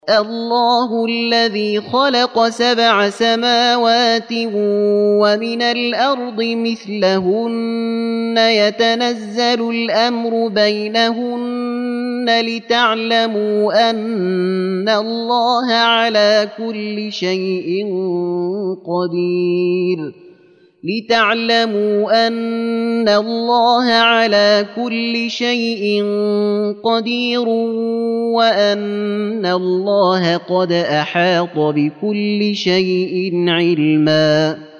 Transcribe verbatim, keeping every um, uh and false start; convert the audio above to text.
الله الذي خلق سبع سماوات ومن الأرض مثلهن يتنزل الأمر بينهن لتعلموا أن الله على كل شيء قدير لتعلموا أن الله على كل شيء قدير وأن الله قد أحاط بكل شيء علما.